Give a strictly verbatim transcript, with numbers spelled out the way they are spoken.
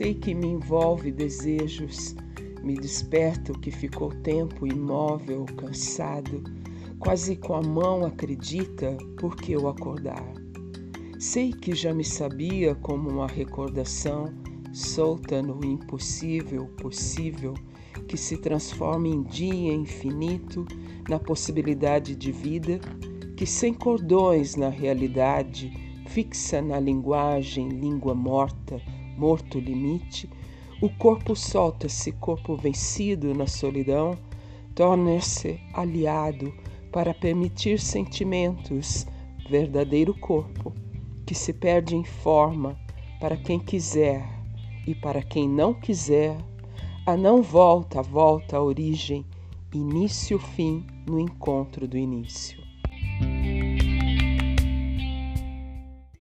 Sei que me envolve desejos, me desperta o que ficou tempo imóvel, cansado, quase com a mão acredita porque eu acordar. Sei que já me sabia como uma recordação, solta no impossível, possível, que se transforma em dia infinito, na possibilidade de vida, que sem cordões na realidade, fixa na linguagem, língua morta, morto limite, o corpo solta-se, corpo vencido na solidão, torna-se aliado para permitir sentimentos, verdadeiro corpo, que se perde em forma para quem quiser e para quem não quiser, a não volta, volta à origem, início-fim no encontro do início.